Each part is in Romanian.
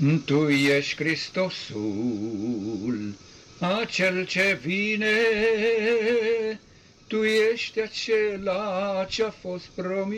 Tu ești Hristosul, acel ce vine, Tu ești acela ce-a fost promis.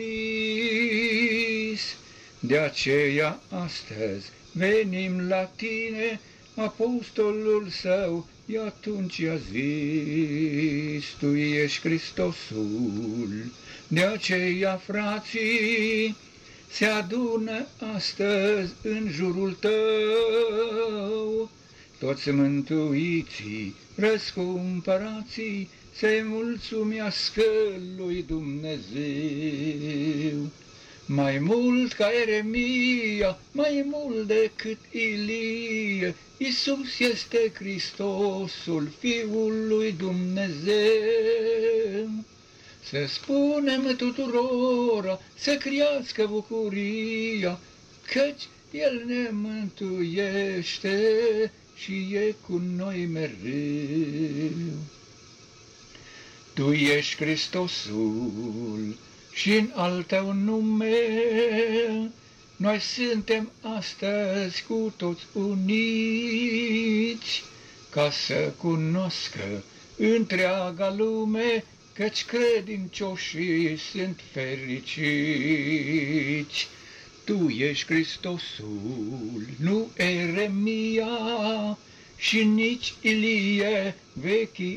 De aceea astăzi venim la Tine, apostolul Său atunci a zis, Tu ești Hristosul. De aceea frații se adună astăzi în jurul Tău, toți mântuiții, răscumpărații, să-i mulțumească lui Dumnezeu. Mai mult ca Ieremia, mai mult decât Ilie, Iisus este Hristosul, Fiul lui Dumnezeu. Să spunem tuturora, să crească bucuria, căci El ne mântuiește și e cu noi mereu. Tu ești Hristosul și-n al Tău nume, noi suntem astăzi cu toți uniți, ca să cunoscă întreaga lume, căci credincioșii sunt fericiți. Tu ești Hristosul, nu Ieremia și nici Ilie, vechii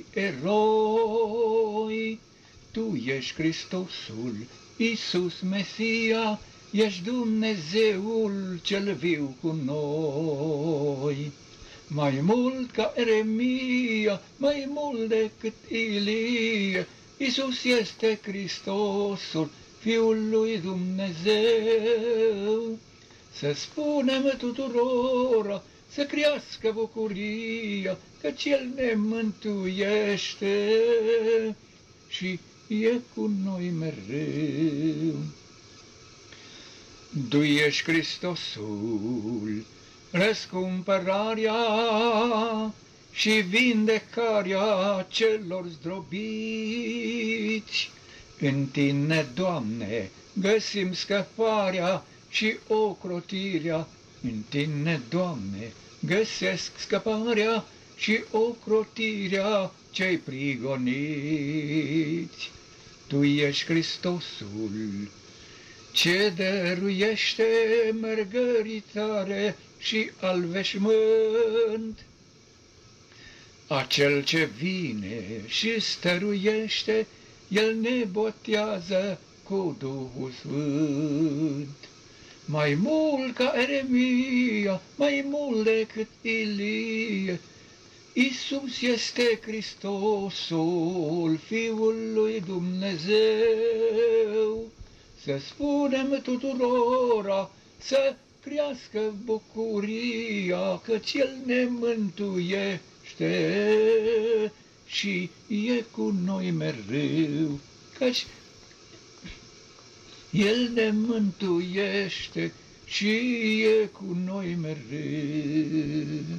eroi. Tu ești Hristosul, Iisus Mesia, ești Dumnezeul cel viu cu noi. Mai mult ca Ieremia, mai mult decât Ilie, Iisus este Hristosul, Fiul lui Dumnezeu. Să spunem tuturora, să crească bucuria, căci El ne mântuiește și e cu noi mereu. Tu ești Hristosul, răscumpărarea și vindecarea celor zdrobiți. În Tine, Doamne, găsim scăparea și ocrotirea. În Tine, Doamne, găsesc scăparea și ocrotirea cei prigoniți. Tu ești Hristosul, ce dăruiește mărgăritare și al veșmânt. Acel ce vine și stăruiește, El ne botează cu Duhul Sfânt. Mai mult ca Ieremia, mai mult decât Ilie, Iisus este Hristosul, Fiul lui Dumnezeu. Să spunem tuturora, să crească bucuria, căci El ne mântuiește și e cu noi mereu, căci El ne mântuiește și e cu noi mereu.